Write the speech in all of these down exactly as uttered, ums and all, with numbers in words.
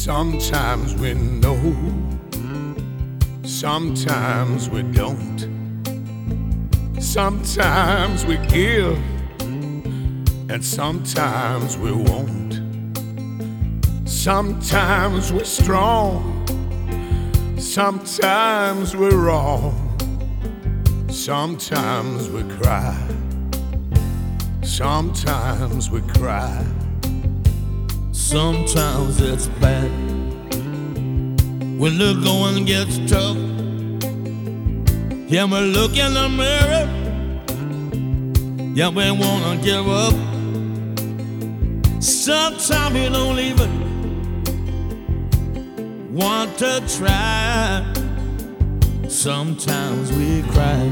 Sometimes we know, sometimes we don't. Sometimes we give, and sometimes we won't. Sometimes we're strong, sometimes we're wrong. Sometimes we cry, sometimes we cry. Sometimes it's bad when the going gets tough. Yeah, we look in the mirror. Yeah, we wanna give up. Sometimes we don't even want to try. Sometimes we cry.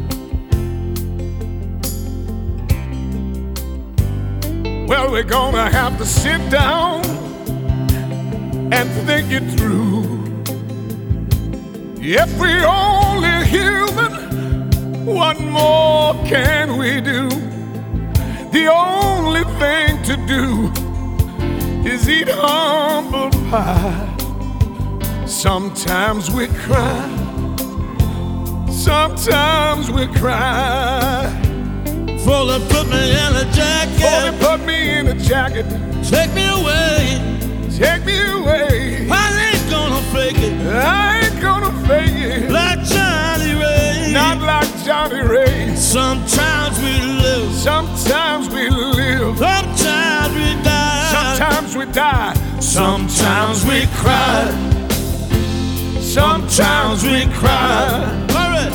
Well, we're gonna have to sit down and think it through. If we're only human, what more can we do? The only thing to do is eat humble pie. Sometimes we cry, sometimes we cry. For they put me in a jacket, For they put me in a jacket, take me away, take me away. I ain't gonna fake it, I ain't gonna fake it, like Johnny Ray. not like Johnny Ray. Sometimes we live, Sometimes we live, sometimes we die, sometimes we die, sometimes we cry, sometimes we cry. All right.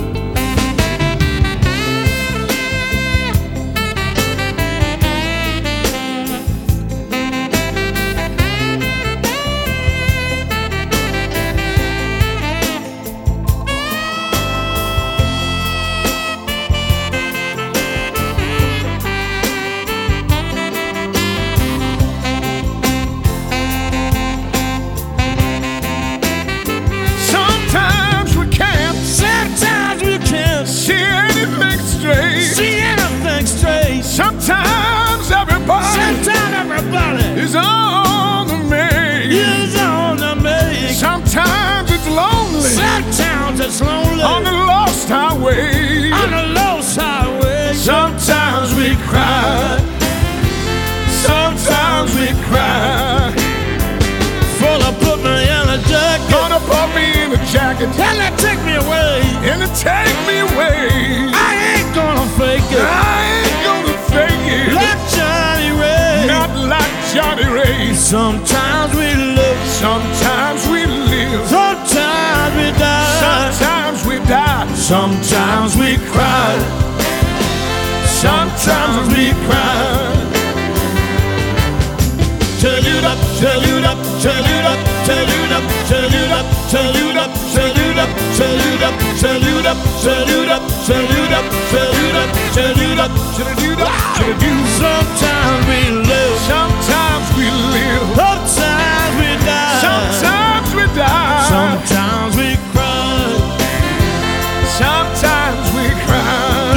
Sometimes everybody, Sometimes everybody is on the make. is on the make. Sometimes it's lonely, Sometimes it's lonely on the lost highway. on the lost highway. Sometimes we cry, sometimes we cry. For they put me in a jacket, Gonna put me in a jacket and they take me away. and it take me away. I ain't gonna fake it, I ain't gonna fake it, like Johnny Ray. not like Johnny Ray. Sometimes we live, Sometimes we live, sometimes we die, sometimes we die, sometimes we cry, sometimes we cry. Turn it up, turn it up, turn it up, turn it up, turn it up, turn it up, turn it up, turn it up, turn it up, turn it up, turn it up, turn it up, turn it up, turn it up, turn it up. Sometimes we live, Sometimes we live, sometimes we die, sometimes we die, sometimes we cry, sometimes we cry.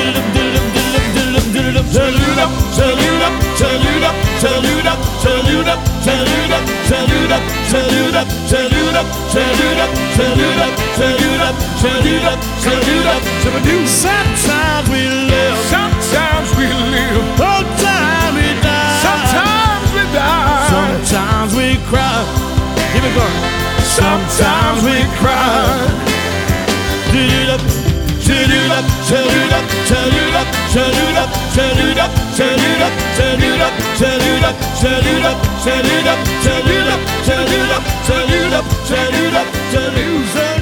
turn it up, turn it up, turn it up, turn it up, turn it up, turn it up, turn it up, turn it up, turn it up, turn it up, turn it up, turn it up, turn it up, turn it up, turn it up. Sometimes we live, Sometimes we live, sometimes we die, sometimes we die, sometimes we cry. Keep it going. sometimes we cry. Turn it up, turn it up, turn it up, turn it up, turn it up, turn it up, turn it up, turn it up, turn it up, turn it up, turn it up, turn it up, turn it up, turn it up, turn it up, turn it up, turn it up.